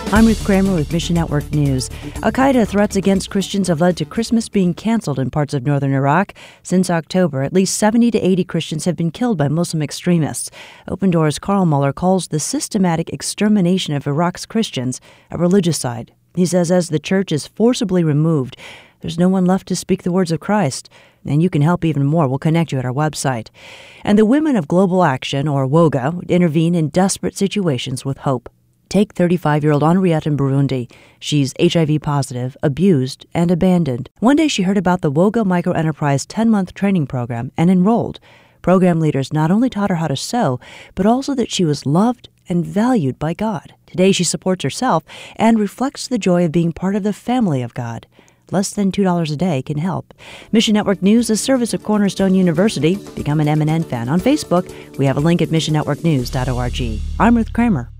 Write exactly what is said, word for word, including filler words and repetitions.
I'm Ruth Kramer with Mission Network News. Al-Qaeda threats against Christians have led to Christmas being canceled in parts of northern Iraq. Since October, at least seventy to eighty Christians have been killed by Muslim extremists. Open Doors' Carl Muller calls the systematic extermination of Iraq's Christians a religicide. He says as the church is forcibly removed, there's no one left to speak the words of Christ. And you can help even more. We'll connect you at our website. And the Women of Global Action, or WOGA, intervene in desperate situations with hope. Take thirty-five-year-old Henriette in Burundi. She's H I V positive, abused, and abandoned. One day she heard about the WOGA Microenterprise ten-month training program and enrolled. Program leaders not only taught her how to sew, but also that she was loved and valued by God. Today she supports herself and reflects the joy of being part of the family of God. Less than two dollars a day can help. Mission Network News is a service of Cornerstone University. Become an M N N fan on Facebook. We have a link at mission network news dot org. I'm Ruth Kramer.